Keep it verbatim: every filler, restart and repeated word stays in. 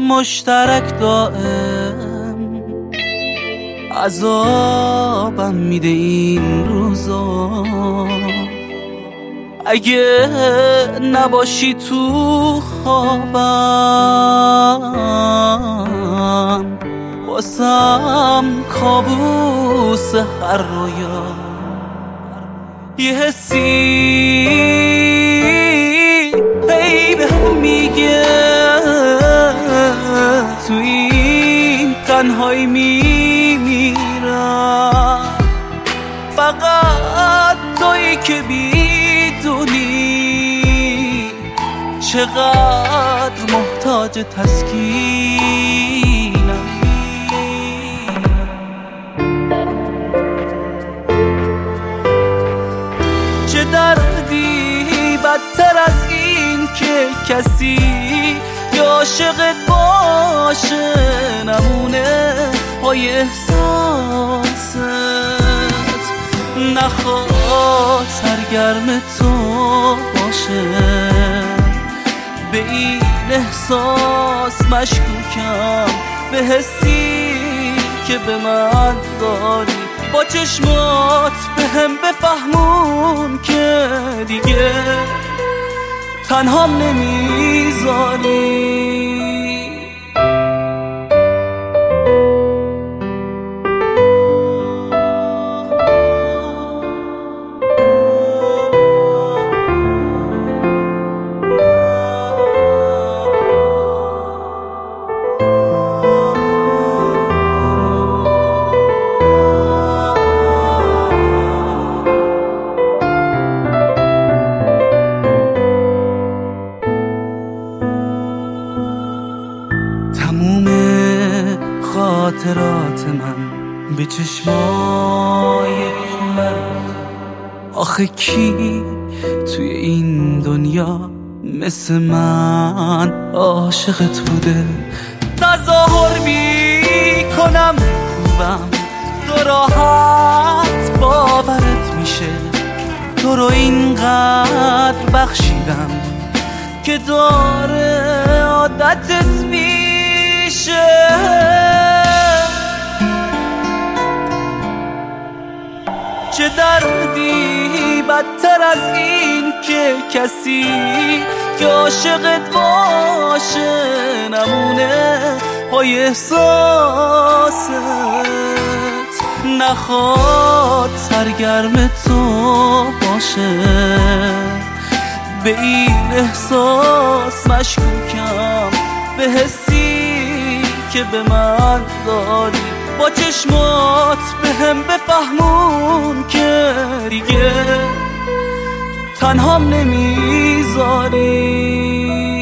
مشترک دائم عذابم میده این روزا. اگه نباشی تو خوابم واسم کابوس هر رویا. یه حسی هی بهم میگه تو این تنهایی میمیرم، فقط تویی که بیدونی چقدر محتاج تسکینم. چه دردی بدتر از این که کسی عاشقت باشه نمونه پای احساست، نخواد سرگرم تو باشه. به این احساس مشکوکم، به حسی که به من داری. با چشمات به هم بفهمون که دیگه تنهام نمیذاری. تموم خاطرات من به چشمای تو مرد. آخه کی توی این دنیا مثل من عاشقت بوده؟ تظاهر میکنم خوبم، تو راحت باورت میشه. تو رو اینقدر بخشیدم که داره عادتت میشه. چه دردی بدتر از این که کسی که عاشقت باشه نمونه پای احساست، نخواد سرگرم تو باشه. به این احساس مشکوکم، به حسی که به من داری. با چشمات به هم بفهمون که دیگه تنهام نمیذاری.